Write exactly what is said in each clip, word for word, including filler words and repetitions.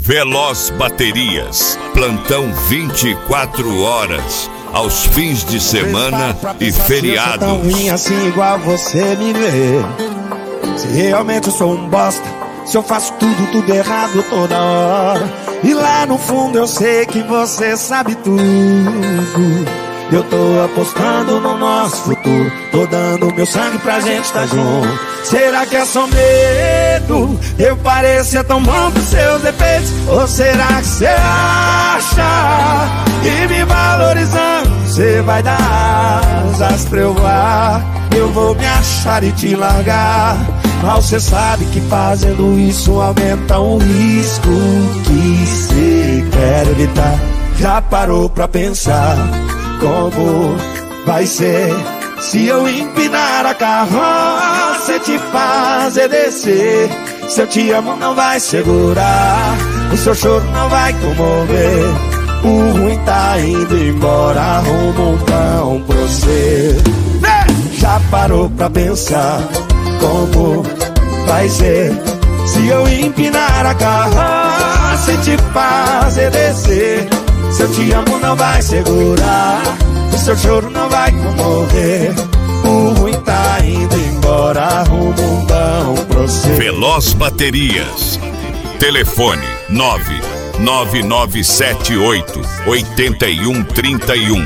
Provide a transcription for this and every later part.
Veloz Baterias, plantão vinte e quatro horas, aos fins de semana e feriados. Tão ruim assim igual você me vê. Se realmente eu sou um bosta, se eu faço tudo, tudo errado toda hora. E lá no fundo eu sei que você sabe tudo. Eu tô apostando no nosso futuro, tô dando meu sangue pra gente tá junto. Será que é só medo? Eu parecer tão bom pros seus defeitos? Ou será que você acha que me valorizando você vai dar asas pra eu voar? Eu vou me achar e te largar, mas você sabe que fazendo isso aumenta o risco que você quer evitar. Já parou pra pensar como vai ser se eu empinar a carroça e te fazer descer? Se eu te amo não vai segurar, o seu choro não vai comover. O ruim tá indo embora, arruma um pão pra você. Já parou pra pensar como vai ser se eu empinar a carroça e te fazer descer? Se eu te amo não vai segurar, o seu choro não vai comover. O ruim tá indo embora, arruma um pão pra você. Veloz Baterias. Telefone nove nove nove sete oito oito um três um.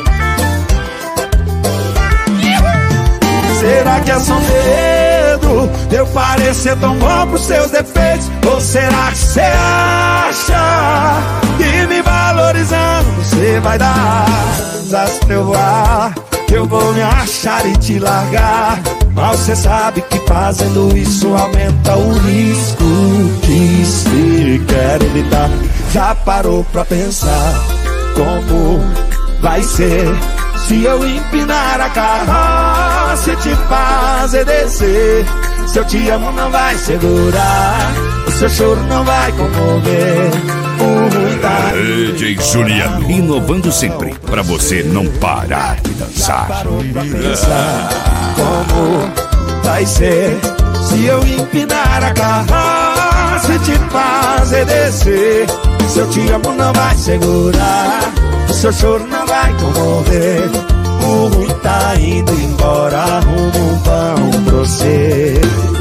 Será que é só medo eu parecer tão bom pros seus defeitos? Ou será que você acha que me valorizando você vai dar asas pra eu voar? Eu vou me achar e te largar, mas você sabe que fazendo isso aumenta o risco que você quer evitar. Já parou pra pensar como vai ser se eu empinar a carroça e te fazer descer? Se eu te amo não vai segurar, o seu choro não vai comover. O ruim tá D J Juliano, inovando sempre pra você não parar de dançar. Parou pra pensar como vai ser se eu empinar a carroça e te fazer descer? Se eu te amo não vai segurar, o seu choro não vai comover. O ruim tá indo embora, arruma um pão pra você.